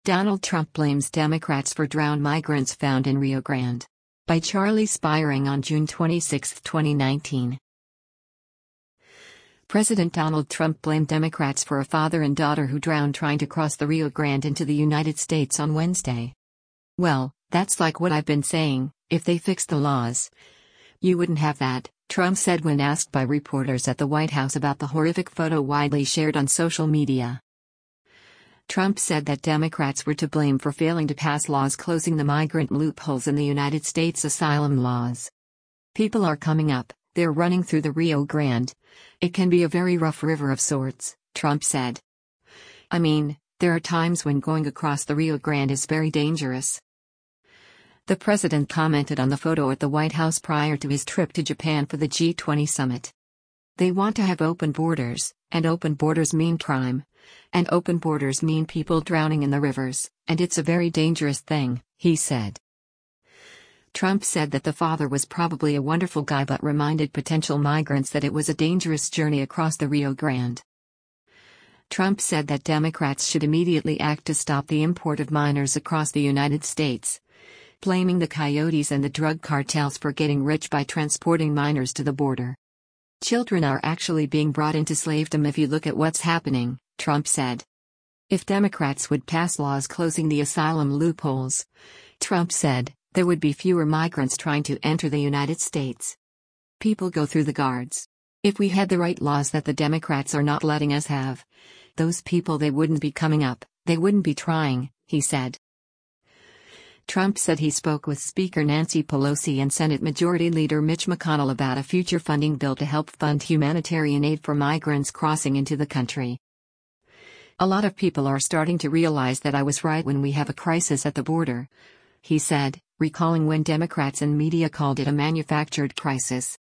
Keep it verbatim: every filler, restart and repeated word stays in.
Donald Trump blames Democrats for drowned migrants found in Rio Grande. By Charlie Spiring on June twenty-sixth, twenty nineteen. President Donald Trump blamed Democrats for a father and daughter who drowned trying to cross the Rio Grande into the United States on Wednesday. "Well, that's like what I've been saying, if they fixed the laws. You wouldn't have that," Trump said when asked by reporters at the White House about the horrific photo widely shared on social media. Trump said that Democrats were to blame for failing to pass laws closing the migrant loopholes in the United States asylum laws. "People are coming up, they're running through the Rio Grande. It can be a very rough river of sorts," Trump said. "I mean, there are times when going across the Rio Grande is very dangerous." The president commented on the photo at the White House prior to his trip to Japan for the G twenty summit. "They want to have open borders, and open borders mean crime. And open borders mean people drowning in the rivers, and it's a very dangerous thing," he said. Trump said that the father was probably a wonderful guy but reminded potential migrants that it was a dangerous journey across the Rio Grande. Trump said that Democrats should immediately act to stop the import of minors across the United States, blaming the coyotes and the drug cartels for getting rich by transporting minors to the border. "Children are actually being brought into slavedom if you look at what's happening," Trump said. If Democrats would pass laws closing the asylum loopholes, Trump said, there would be fewer migrants trying to enter the United States. "People go through the guards. If we had the right laws that the Democrats are not letting us have, those people they wouldn't be coming up, they wouldn't be trying," he said. Trump said he spoke with Speaker Nancy Pelosi and Senate Majority Leader Mitch McConnell about a future funding bill to help fund humanitarian aid for migrants crossing into the country. "A lot of people are starting to realize that I was right when we have a crisis at the border," he said, recalling when Democrats and media called it a manufactured crisis.